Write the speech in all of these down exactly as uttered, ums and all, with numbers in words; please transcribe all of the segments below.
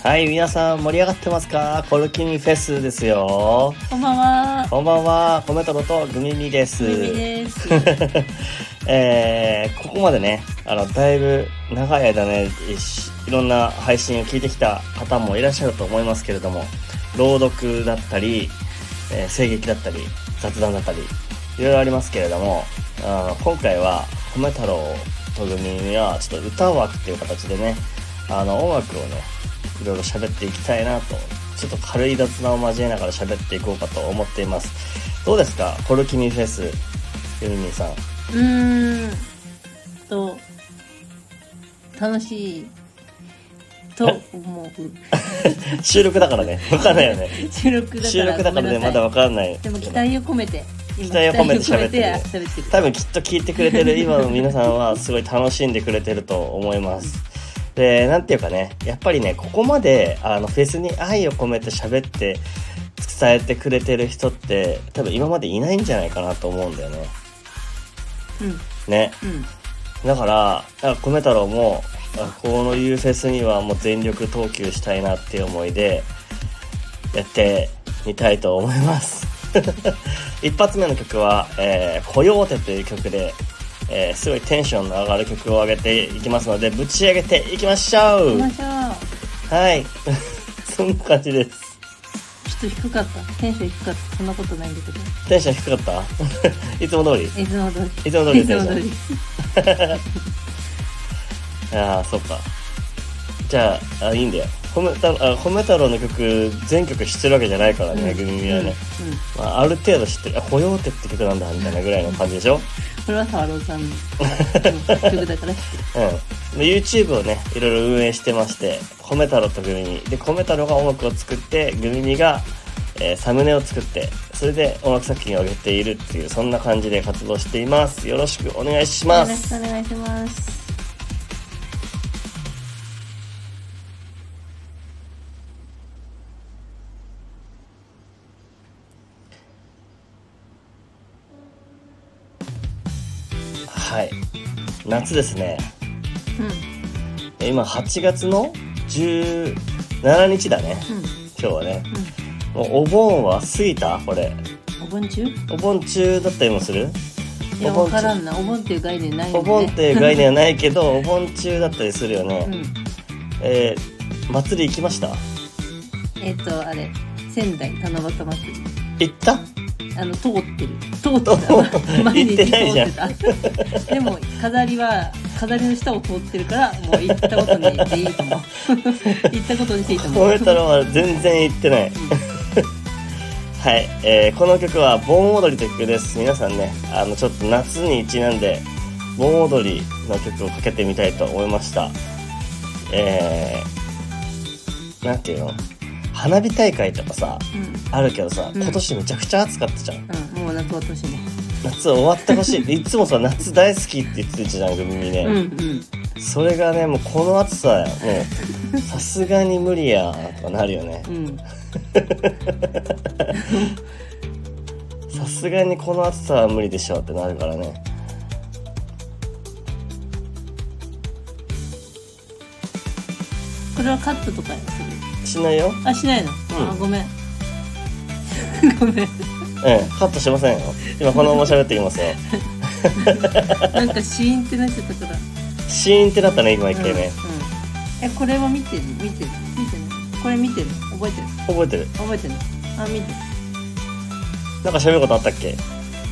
はい、皆さん盛り上がってますか？コルキミフェスですよ。 こんばんは。 こんばんは。コメトロとグミミです。 グミミです。 えー、ここまでね、あのだいぶ長い間ね、いろんな配信を聞いてきた方もいらっしゃると思いますけれども、朗読だったり、えー、声劇だったり、雑談だったり、いろいろありますけれども、あの今回はコメ太郎とグミミはちょっと歌枠っていう形でね、あの音楽をね、いろいろ喋っていきたいなと、ちょっと軽い雑談を交えながら喋っていこうかと思っています。どうですか、コルキミフェス、ユミミさん。 うーんと楽しいと思う。 収録だからね、分かんないよね。 収録だから収録だからね、まだ分かんない。 でも期待を込めて、 期待を込めて喋ってる。 喋ってる。 多分きっと聞いてくれてる今の皆さんはすごい楽しんでくれてると思います。で、なんていうかね、やっぱりね、ここまであのフェスに愛を込めて喋って伝えてくれてる人って多分今までいないんじゃないかなと思うんだよね。 うん。 ね。 うん。 だから、だから米太郎もこのいうフェスにはもう全力投球したいなっていう思いでやってみたいと思います。一発目の曲は、えー、コヨーテという曲で、えー、すごいテンションの上がる曲を上げていきますので、ぶち上げていきましょう。 行きましょう。 はいそんな感じです。 ちょっと低かった、テンション低かった。そんなことないんだけど。 テンション低かったいつも通りいつも通りいつも通りいつも通りああ、そっか。じゃあ、あ、いいんだよ。褒めた、あ、褒め太郎の曲全曲知ってるわけじゃないからね、グミミはね、うんうん、まあ、ある程度知ってる。あ、コヨーテって曲なんだみたいなぐらいの感じでしょ。 これはサワローさんの曲だから知ってる。 うん、YouTube をね、いろいろ運営してまして、褒め太郎とグミミで、褒め太郎が音楽を作って、グミミが、えー、サムネを作って、それで音楽作品を上げているっていう、そんな感じで活動しています。よろしくお願いします。 よろしくお願いします。 はい、夏ですね。 うん、 今はちがつのじゅうしちにちだね、うん、今日はね、うん、もうお盆は過ぎた？これお盆中？ お盆中だったりもする？ いや、分からんな。お盆っていう概念ないよね。 お盆っていう概念はないけどお盆中だったりするよね、うん、えー、祭り行きました？ えっとあれ、仙台七夕祭り行った？ あの通ってる通ってた毎日通ってたでも飾りは飾りの下を通ってるからもう行ったことにしていいと思う行ったことにしていいと思う。 褒め太郎は全然行ってない、うん、はい、えー、この曲は盆踊りという曲です。皆さんね、あのちょっと夏にちなんで盆踊りの曲をかけてみたいと思いました。えー、なんていうの、花火大会とかさ、うん、あるけどさ、今年めちゃくちゃ暑かったじゃん、 うん、もう夏落としね。 夏終わってほしいいつもさ、夏大好きって言ってたじゃん、グミミね、うん、うん、それがね、もうこの暑さもうさすがに無理やとかなるよね、さすがにこの暑さは無理でしょってなるからね。 これはカットとかする？ しないよ。 あ、しないの？うん、あ、ごめんごめん。うん、 カットしませんよ。今このまま喋っていきますよなんかシーンってなっちゃったから。 シーンってなったね、今一回ね、 うんうん、え、これは見てる見てる見てるこれ見てる覚えてる覚えてる覚えてるあ、見てる。 なんか喋ることあったっけ？いや、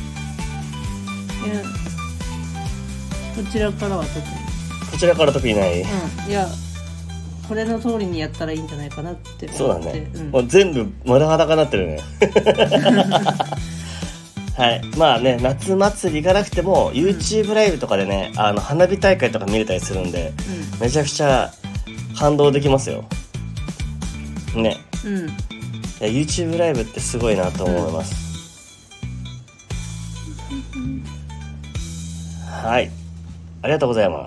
こちらからは特にこちらから特にない、うん、 いや、これの通りにやったらいいんじゃないかなって思って。 そうだね、うん、もう全部丸裸になってるねはい、まあね、夏祭り行かなくても YouTube ライブとかでね、あの花火大会とか見れたりするんで、うん、めちゃくちゃ感動できますよね、うん、いや YouTube ライブってすごいなと思います、うん、はい、ありがとうございます。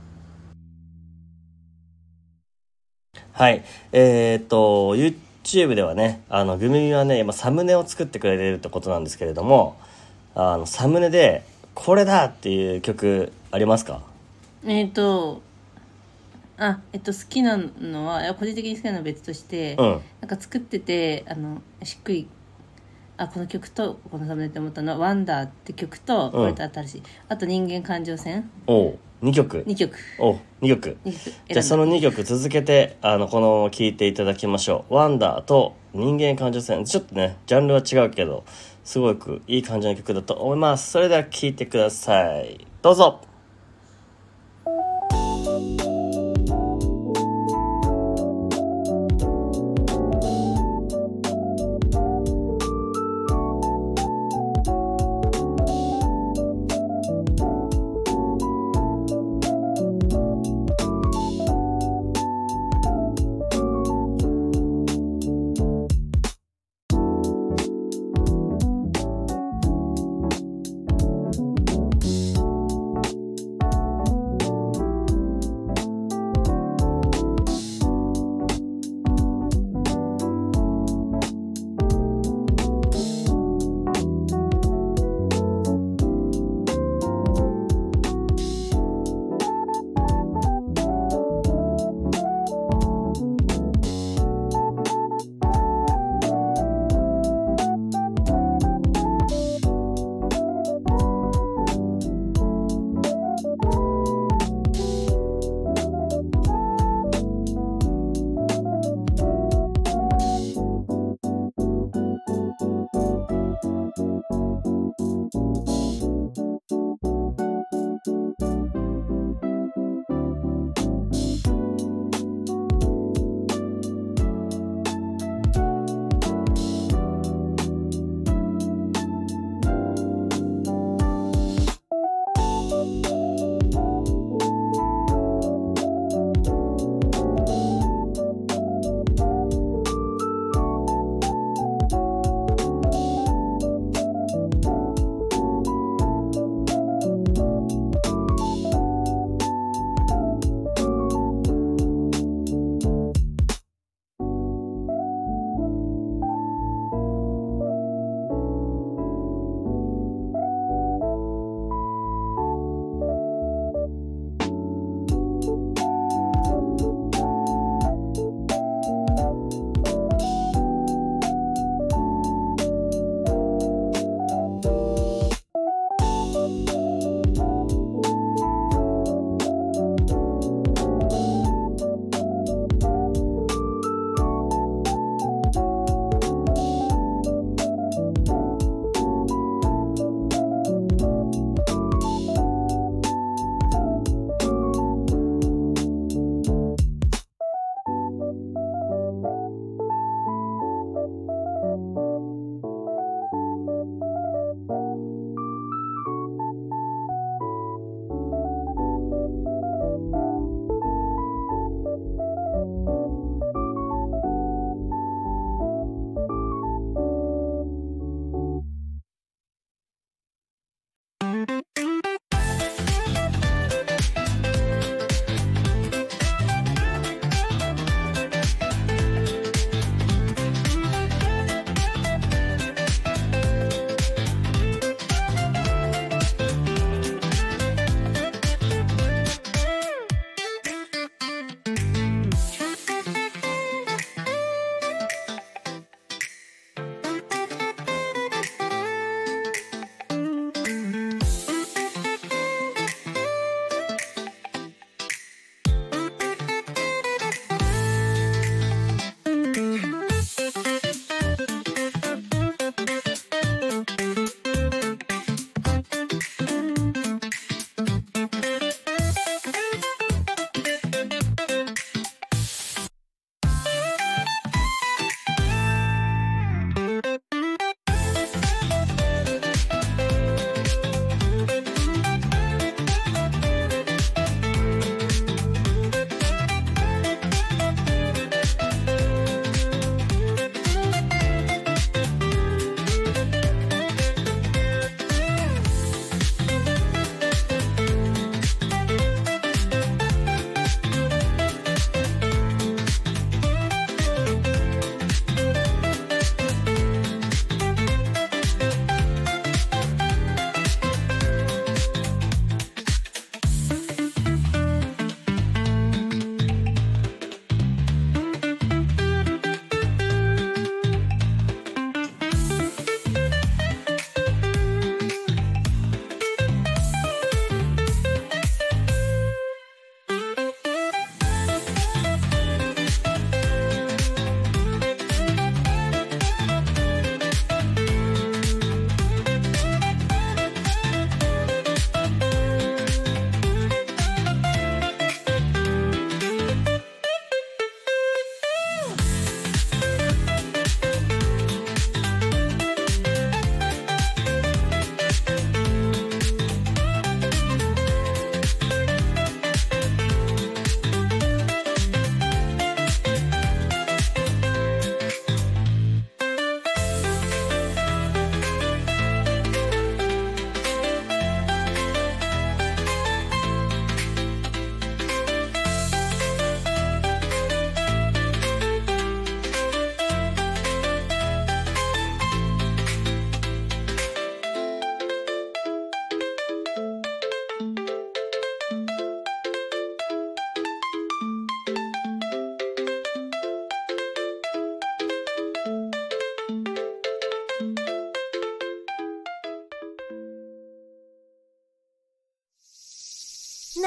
はい、えー、っと YouTube ではね、あのグミミはね、今サムネを作ってくれているってことなんですけれども、あのサムネでこれだっていう曲ありますか？ えー、っとあ、えっと好きなのは、いや個人的に好きなのは別として、 うんなんか作っててあのしっくり、あこの曲とこのサムネって思ったのはワンダーって曲と、これと新しい、あと人間感情線おうにきょくにきょくおうにきょくにきょく選んだ。 じゃあそのにきょく続けてあのこの聴いていただきましょう。ワンダーと人間感情線、ちょっとねジャンルは違うけどすごくいい感じの曲だと思います。それでは聴いてください、どうぞ。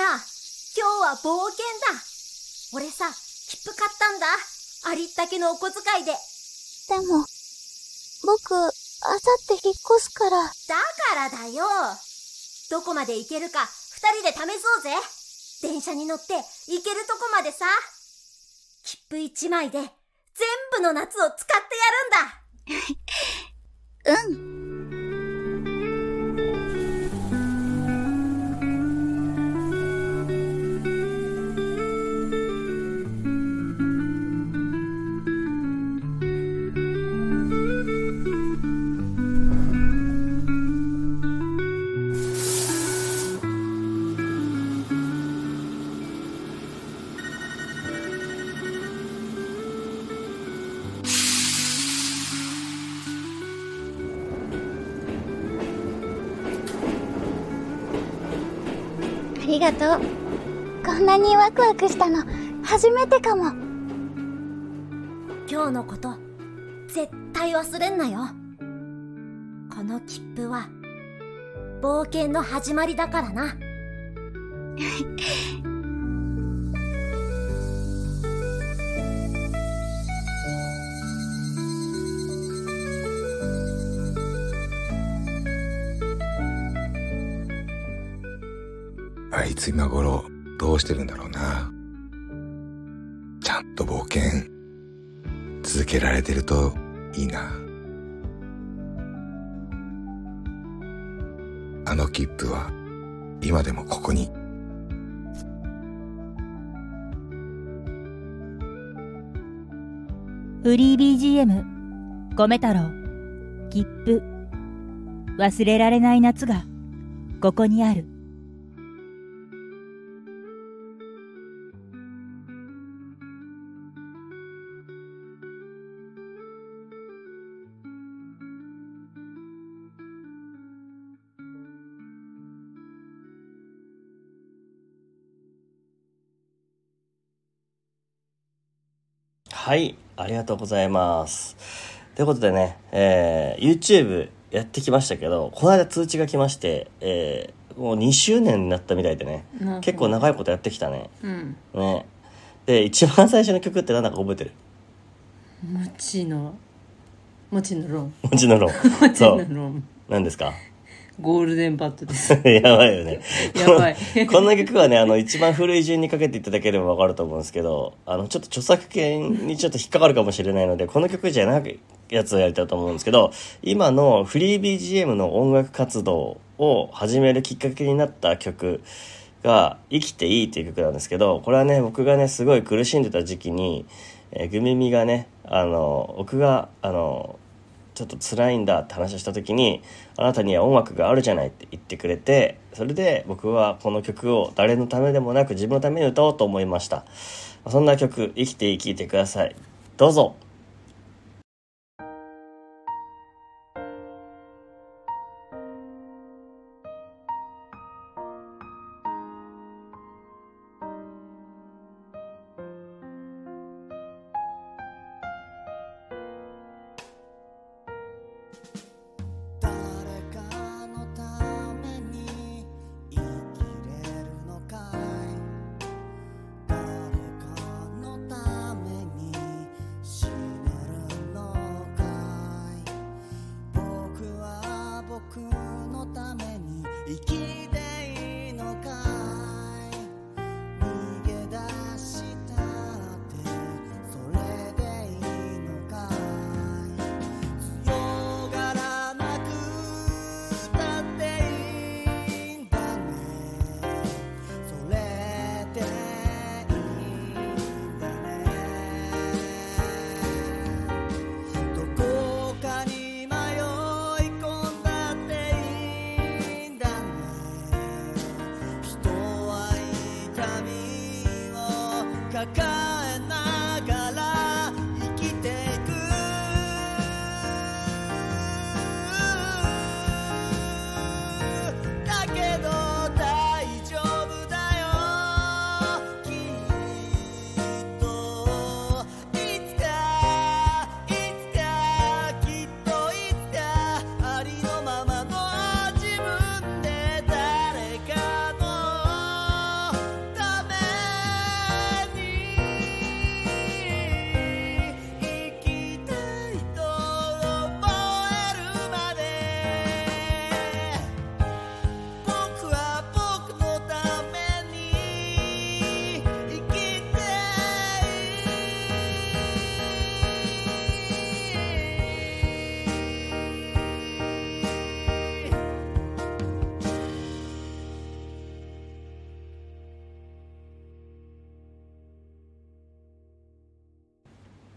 今日は冒険だ。俺さ、切符買ったんだ。ありったけのお小遣いで。 でも、僕、あさって引っ越すから。だからだよ。どこまで行けるか二人で試そうぜ。電車に乗って行けるとこまでさ。切符一枚で全部の夏を使ってやるんだ。 うん。ありがとう。こんなにワクワクしたの初めてかも。 今日のこと絶対忘れんなよ。この切符は冒険の始まりだからな。 あいつ今頃どうしてるんだろうな。ちゃんと冒険続けられてるといいな。あの切符は今でもここに。 フリー ビージーエム 米太郎切符忘れられない夏がここにある。 はい、ありがとうございます。ということでね、えー、YouTube やってきましたけど、この間通知が来まして、えー、もうにしゅうねんになったみたいでね、結構長いことやってきたね。 うん。 ね。で、一番最初の曲って何だか覚えてる？ もちの、もちのロン。 もちのロン。 もちのロン。 何ですか？ ゴールデンバットです。 やばいよね。 やばい。 この曲はね、あの、一番古い順にかけていただければわかると思うんですけど、あの、ちょっと著作権にちょっと引っかかるかもしれないので、この曲じゃないやつをやりたいと思うんですけど、今のフリー ビージーエム の音楽活動を始めるきっかけになった曲が、生きていいという曲なんですけど、これはね、僕がね、すごい苦しんでた時期に、えー、グミミがね、あの、僕が、あの、ちょっと辛いんだって話をした時に、あなたには音楽があるじゃないって言ってくれて、それで僕はこの曲を誰のためでもなく自分のために歌おうと思いました。そんな曲、生きていい、聴いてください。どうぞ。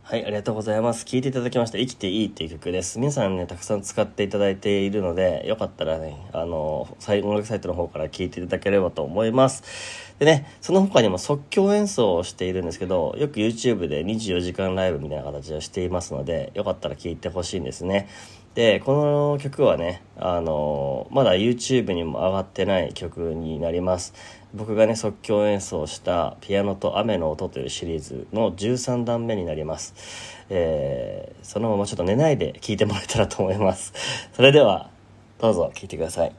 はい、ありがとうございます。聴いていただきました。生きていいっていう曲です。皆さんね、たくさん使っていただいているので、よかったらね、あの、音楽サイトの方から聴いていただければと思います。でね、その他にも即興演奏をしているんですけど、よく YouTube でにじゅうよじかんライブみたいな形をしていますので、よかったら聴いてほしいんですね。で、この曲はね、あの、まだ YouTube にも上がってない曲になります。僕がね、即興演奏したピアノと雨の音というシリーズのじゅうさんだんめになります。えー、そのままちょっと寝ないで聴いてもらえたらと思います。それでは、どうぞ聴いてください。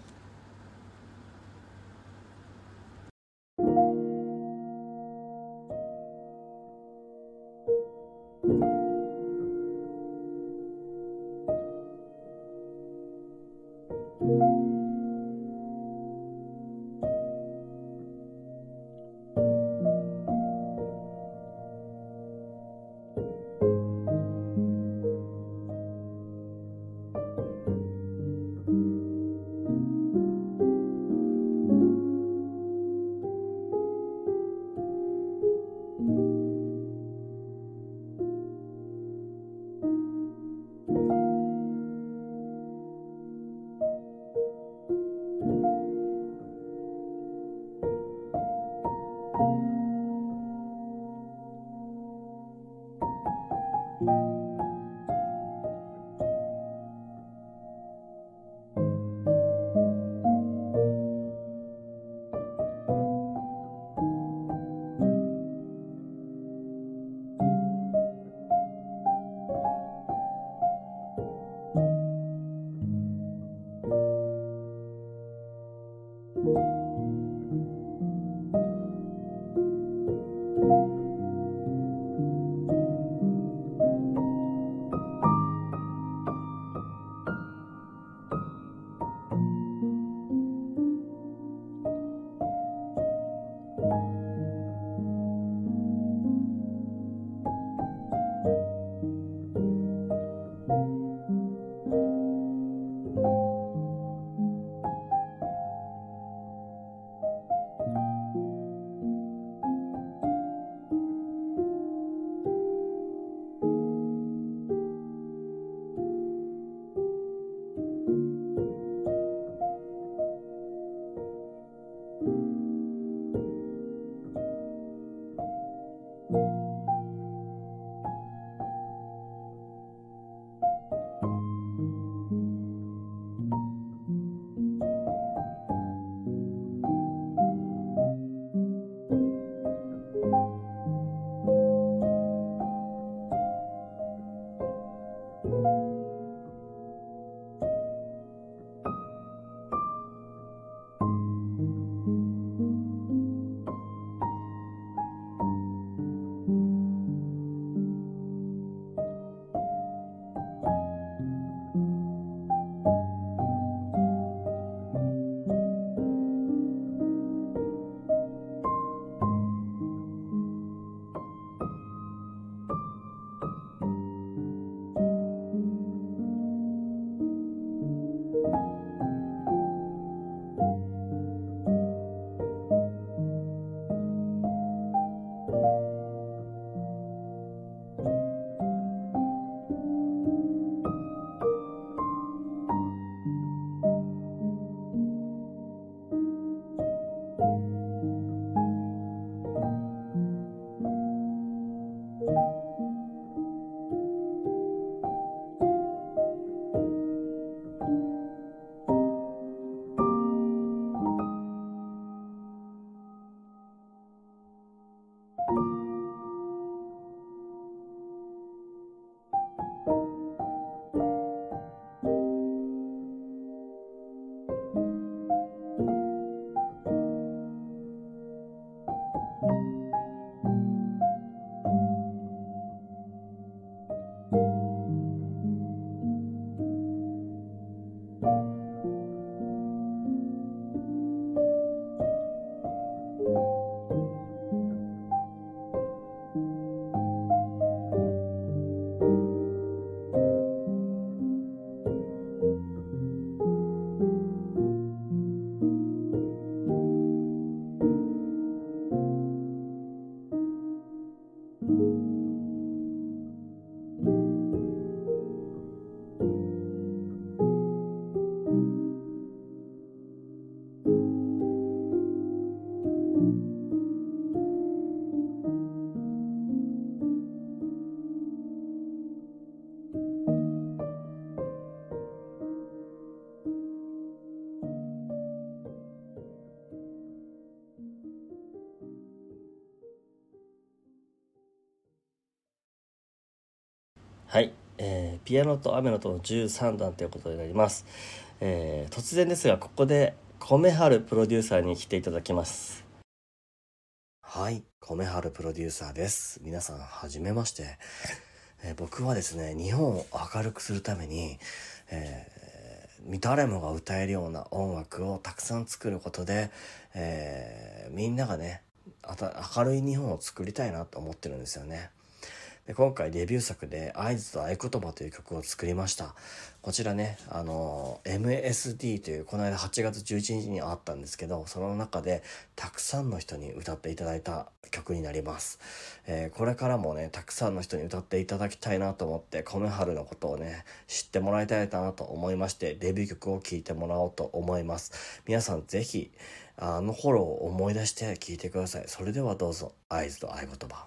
はい、えー、ピアノと雨の音のじゅうさんだんということになります。えー、突然ですがここで米春プロデューサーに来ていただきます。 はい、米春プロデューサーです。皆さんはじめまして。えー、僕はですね、日本を明るくするために、えー、誰もが歌えるような音楽をたくさん作ることで、えー、みんながね、あた明るい日本を作りたいなと思ってるんですよね。で今回デビュー作で合図と合言葉という曲を作りました。こちらね、あの エムエスディー というこの間はちがつじゅういちにちにあったんですけど、その中でたくさんの人に歌っていただいた曲になります。えー、これからもねたくさんの人に歌っていただきたいなと思って、米春のことをね知ってもらいたいなと思いまして、デビュー曲を聴いてもらおうと思います。皆さんぜひあの頃を思い出して聴いてください。それではどうぞ、合図と合言葉。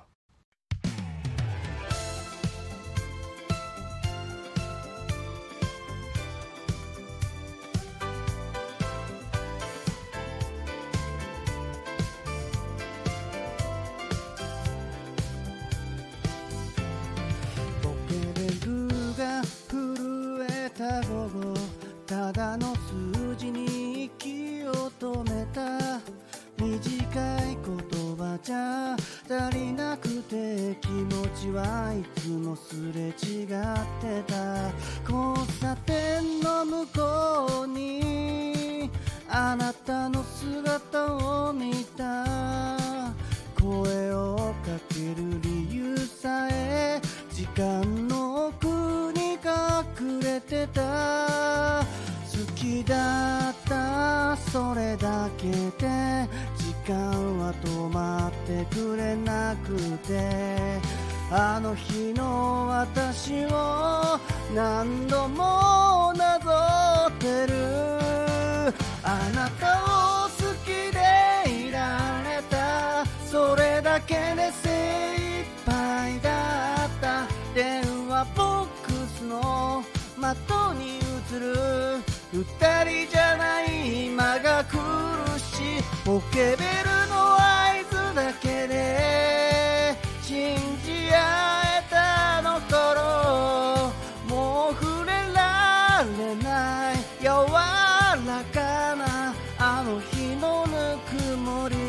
ただの数字に息を止めた、短い言葉じゃ足りなくて気持ちはいつもすれ違ってた。交差点の向こうにあなたの姿を見た。声をかける理由さえ時間の奥に隠れてた。好きだったそれだけで時間は止まってくれなくて、あの日の私を何度もなぞってる。あなたを好きでいられた、それだけで精一杯だった。電話ボックスの的に映る二人じゃない今が苦しい。ポケベルの合図だけで信じ合えたあの頃、もう触れられない柔らかなあの日のぬくもり。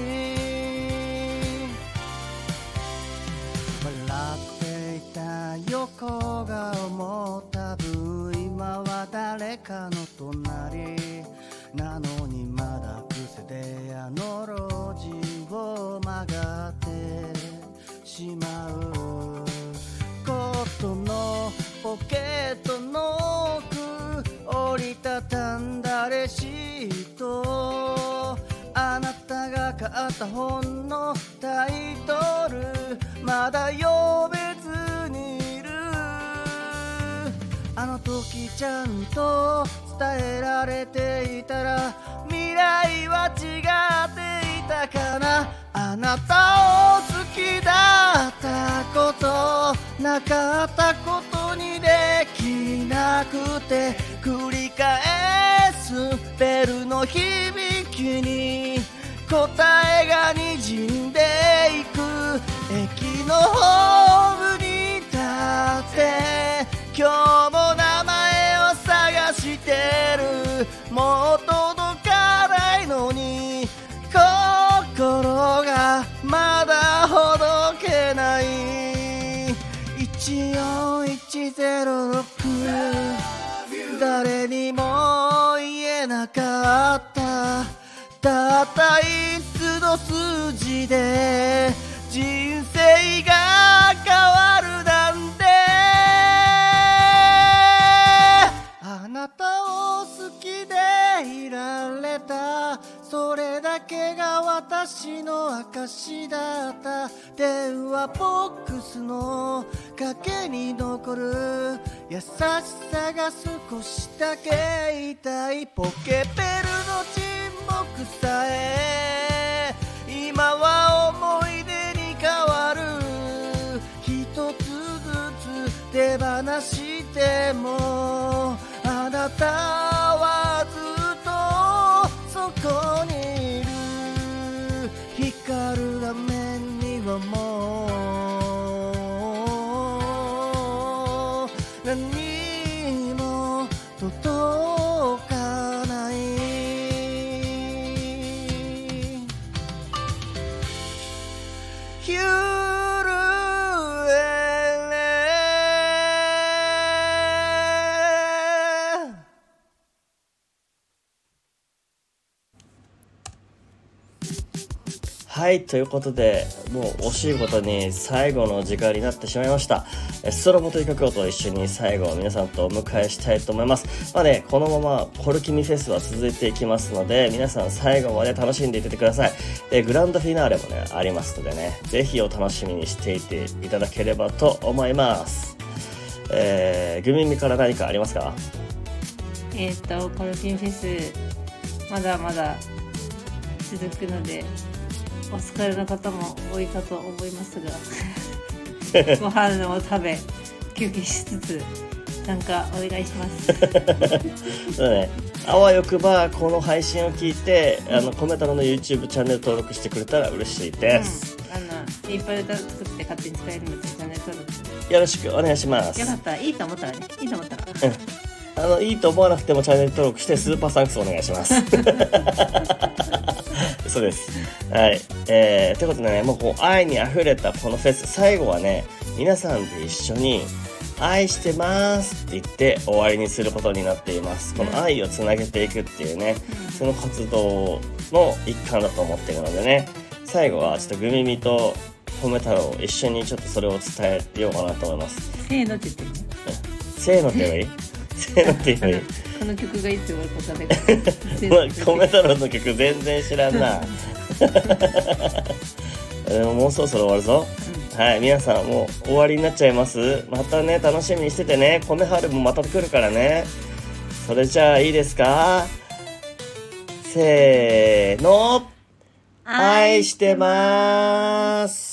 笑っていた横顔も多分今は誰かの隣なのに、まだ癖であの路地を曲がってしまう。コートのポケットの奥折りたたんだレシート、あなたが買った本のタイトルまだ読めずにいる。あの時ちゃんと伝えられていたら未来は違っていたかな。あなたを好きだったこと、なかったことにできなくて、繰り返すベルの響きに答えが滲んでいく。駅のホームに立って今日も名前を探してる。もう届かないのに心がまだほどけない。いちよんいちゼロろく誰にも言えなかった、たった一つの数字で人生が変わるなんて。あなたを好きでいられた、それだけが私の証だった。電話ボックスの陰に残る優しさが少しだけ痛い。ポケベルの沈黙さえ今は思い出に変わる。一つずつ手放してもあなたはずっとそこにいる。光る画面にはもう何にも届かないはい、ということで、もう惜しいことに最後の時間になってしまいました。ストロボという曲をと一緒に最後皆さんとお迎えしたいと思います。まあね、このままコルキミフェスは続いていきますので、皆さん最後まで楽しんでいっててください。で、グランドフィナーレもね、ありますのでね、ぜひお楽しみにしていていただければと思います。えー、グミミから何かありますか？ えっとコルキミフェスまだまだ続くので、お疲れの方も多いかと思いますがご飯を食べ休憩しつつ参加お願いしますそうね、あわよくばこの配信を聞いて、うん、あのコメ太郎の YouTube チャンネル登録してくれたら嬉しいです、 うん、あのいっぱい歌作って勝手に使えるのでチャンネル登録よろしくお願いします。 よかったらいいと思ったらねいいと思ったら、 うん、あのいいと思わなくてもチャンネル登録してスーパーサンクスお願いしますそうです。はい。えー、ということでね、もうこう愛に溢れたこのフェス、最後はね、皆さんで一緒に愛してますって言って終わりにすることになっています。この愛をつなげていくっていうね、その活動の一環だと思っているのでね、最後はちょっとグミミと褒め太郎一緒にちょっとそれを伝えようかなと思います。 せーのって言ってるね。 せーのって言えばいいせーのって言えばいいこの曲がいつ終わるか分かんないからコメ太郎の曲全然知らんなでももうそろそろ終わるぞ、うん、はい、皆さんもう終わりになっちゃいます。またね、楽しみにしててね。コメハルもまた来るからね。それじゃあいいですか？せーの、愛してまーす。